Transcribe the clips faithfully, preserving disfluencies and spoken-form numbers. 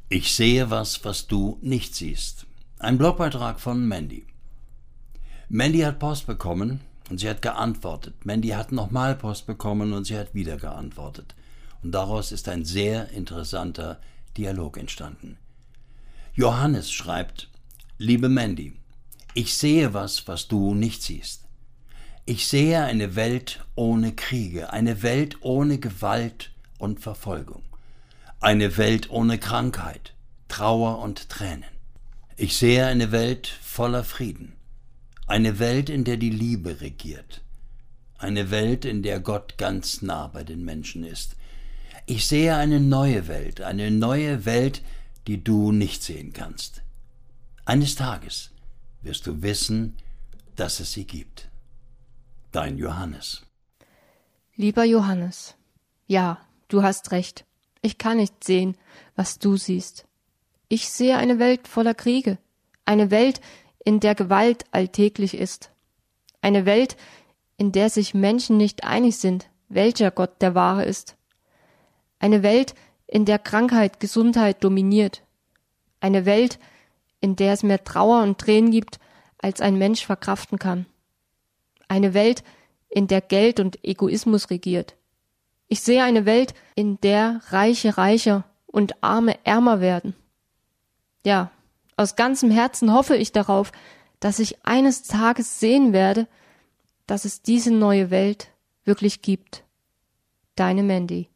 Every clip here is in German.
Ich sehe was, was du nicht siehst. Ein Blogbeitrag von Mandy. Mandy hat Post bekommen und sie hat geantwortet. Mandy hat nochmal Post bekommen und sie hat wieder geantwortet. Und daraus ist ein sehr interessanter Dialog entstanden. Johannes schreibt: Liebe Mandy, ich sehe was, was du nicht siehst. Ich sehe eine Welt ohne Kriege, eine Welt ohne Gewalt und Verfolgung, eine Welt ohne Krankheit, Trauer und Tränen. Ich sehe eine Welt voller Frieden, eine Welt, in der die Liebe regiert, eine Welt, in der Gott ganz nah bei den Menschen ist. Ich sehe eine neue Welt, eine neue Welt, die du nicht sehen kannst. Eines Tages wirst du wissen, dass es sie gibt. Dein Johannes. Lieber Johannes, ja, du hast recht. Ich kann nicht sehen, was du siehst. Ich sehe eine Welt voller Kriege, eine Welt, in der Gewalt alltäglich ist, eine Welt, in der sich Menschen nicht einig sind, welcher Gott der wahre ist, eine Welt, in der Krankheit Gesundheit dominiert, eine Welt, in der es mehr Trauer und Tränen gibt, als ein Mensch verkraften kann. Eine Welt, in der Geld und Egoismus regiert. Ich sehe eine Welt, in der Reiche reicher und Arme ärmer werden. Ja, aus ganzem Herzen hoffe ich darauf, dass ich eines Tages sehen werde, dass es diese neue Welt wirklich gibt. Deine Mandy.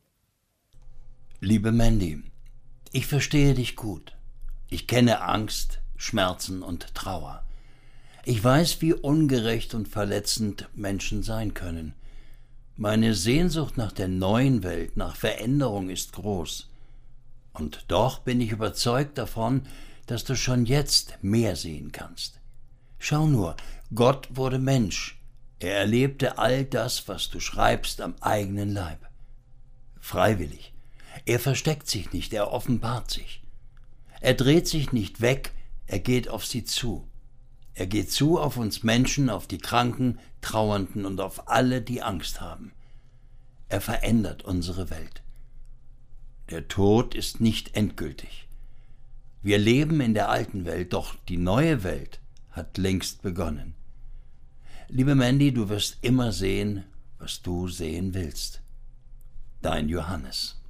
Liebe Mandy, ich verstehe dich gut. Ich kenne Angst, Schmerzen und Trauer. Ich weiß, wie ungerecht und verletzend Menschen sein können. Meine Sehnsucht nach der neuen Welt, nach Veränderung ist groß. Und doch bin ich überzeugt davon, dass du schon jetzt mehr sehen kannst. Schau nur, Gott wurde Mensch. Er erlebte all das, was du schreibst, am eigenen Leib. Freiwillig. Er versteckt sich nicht, er offenbart sich. Er dreht sich nicht weg, er geht auf sie zu. Er geht zu auf uns Menschen, auf die Kranken, Trauernden und auf alle, die Angst haben. Er verändert unsere Welt. Der Tod ist nicht endgültig. Wir leben in der alten Welt, doch die neue Welt hat längst begonnen. Liebe Mandy, du wirst immer sehen, was du sehen willst. Dein Johannes.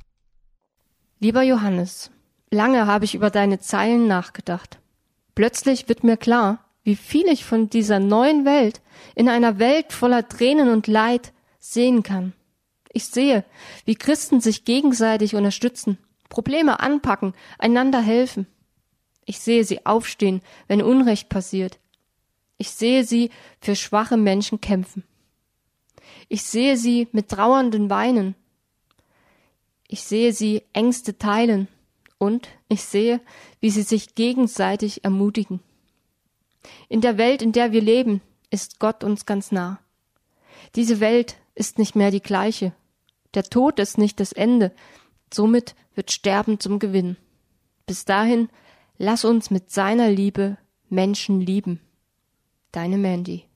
Lieber Johannes, lange habe ich über deine Zeilen nachgedacht. Plötzlich wird mir klar, wie viel ich von dieser neuen Welt in einer Welt voller Tränen und Leid sehen kann. Ich sehe, wie Christen sich gegenseitig unterstützen, Probleme anpacken, einander helfen. Ich sehe sie aufstehen, wenn Unrecht passiert. Ich sehe sie für schwache Menschen kämpfen. Ich sehe sie mit trauernden weinen. Ich sehe sie Ängste teilen. Und ich sehe, wie sie sich gegenseitig ermutigen. In der Welt, in der wir leben, ist Gott uns ganz nah. Diese Welt ist nicht mehr die gleiche. Der Tod ist nicht das Ende. Somit wird Sterben zum Gewinn. Bis dahin, lass uns mit seiner Liebe Menschen lieben. Deine Mandy.